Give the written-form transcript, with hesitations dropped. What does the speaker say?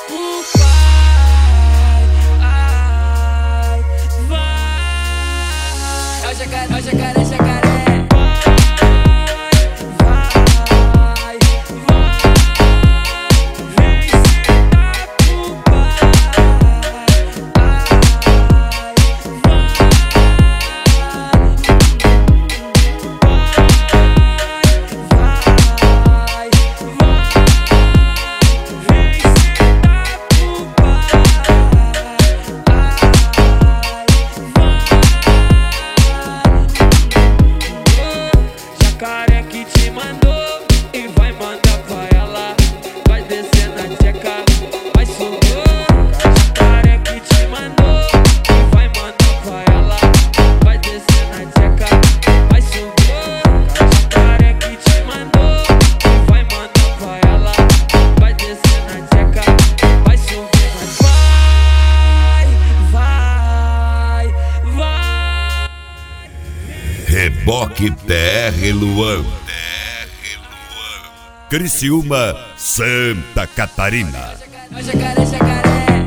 o pai. Ai, vai. É o jacaré, jacaré, jacaré. Jacaré que te mandou e vai mandar pra ela. Vai descer na tcheca, vai subir. Jacaré que te mandou e vai mandar pra ela. Vai descer na tcheca, vai subir. Jacaré que te mandou e vai mandar pra ela. Vai descer na tcheca, vai subir. Vai, vai, vai. Reboque TR Luan, Criciúma, Santa Catarina. Jacaré, jacaré.